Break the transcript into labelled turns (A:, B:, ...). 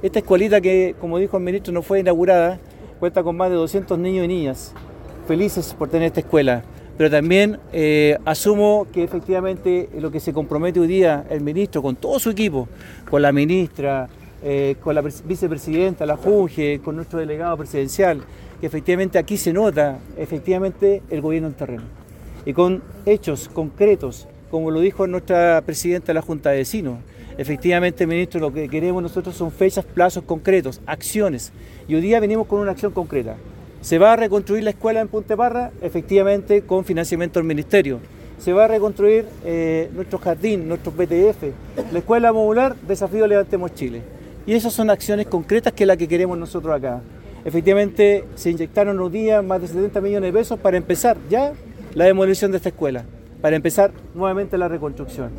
A: Esta escuelita que, como dijo el ministro, no fue inaugurada, cuenta con más de 200 niños y niñas, felices por tener esta escuela. Pero también asumo que efectivamente lo que se compromete hoy día el ministro con todo su equipo, con la ministra, con la vicepresidenta, la Junge, con nuestro delegado presidencial, que efectivamente aquí se nota efectivamente el gobierno en terreno. Y con hechos concretos, como lo dijo nuestra presidenta de la Junta de Vecinos. Efectivamente, ministro, lo que queremos nosotros son fechas, plazos concretos, acciones. Y hoy día venimos con una acción concreta. Se va a reconstruir la escuela en Puente Parra, efectivamente con financiamiento del ministerio. Se va a reconstruir nuestro jardín, nuestros BTF, la escuela modular, desafío Levantemos Chile. Y esas son acciones concretas que es la que queremos nosotros acá. Efectivamente, se inyectaron hoy día más de 70 millones de pesos para empezar ya la demolición de esta escuela, para empezar nuevamente la reconstrucción.